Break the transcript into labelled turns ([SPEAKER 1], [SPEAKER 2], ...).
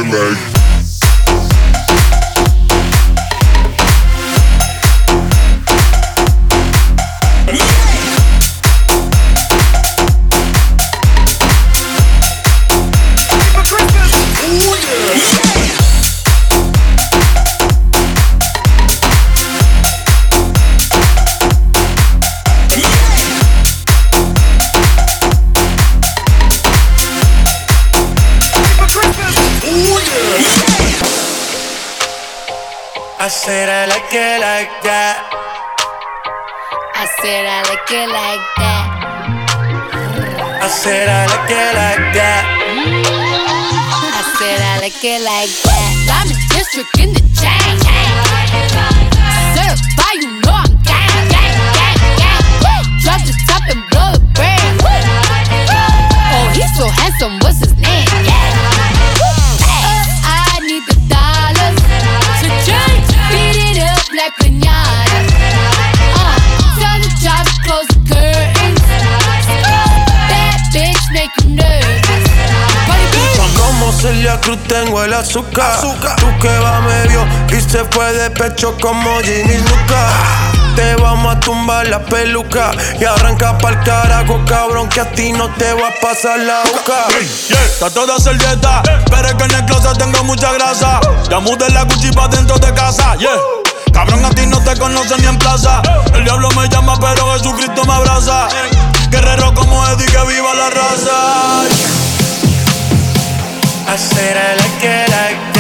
[SPEAKER 1] I said I like it like that.
[SPEAKER 2] I said I like it like that.
[SPEAKER 1] I said I like it like that.
[SPEAKER 2] I said I like it like that. I'm a district in the chain. Certified, you know I'm gang, gang, gang, gang. Drop the top and blow the brand. Oh, he's so handsome, what's his name? I need the dollars to change. Beat it up like piñata. Tell the job to close the curtains. That bitch make you nervous.
[SPEAKER 1] Como Celia Cruz tengo el azúcar. Tú que va medio y se fue de pecho como Ginny Luca. Te vamos a tumbar la peluca y arranca pa'l carajo, cabrón, que a ti no te va a pasar la boca.
[SPEAKER 3] Trato de hacer dieta, pero es que en el closet tengo mucha grasa. Ya mudé la Gucci pa' dentro de casa, Cabrón, a ti no te conocen ni en plaza. El diablo me llama, pero Jesucristo me abraza. Guerrero como Eddie, que viva la raza.
[SPEAKER 1] I said I like it like that.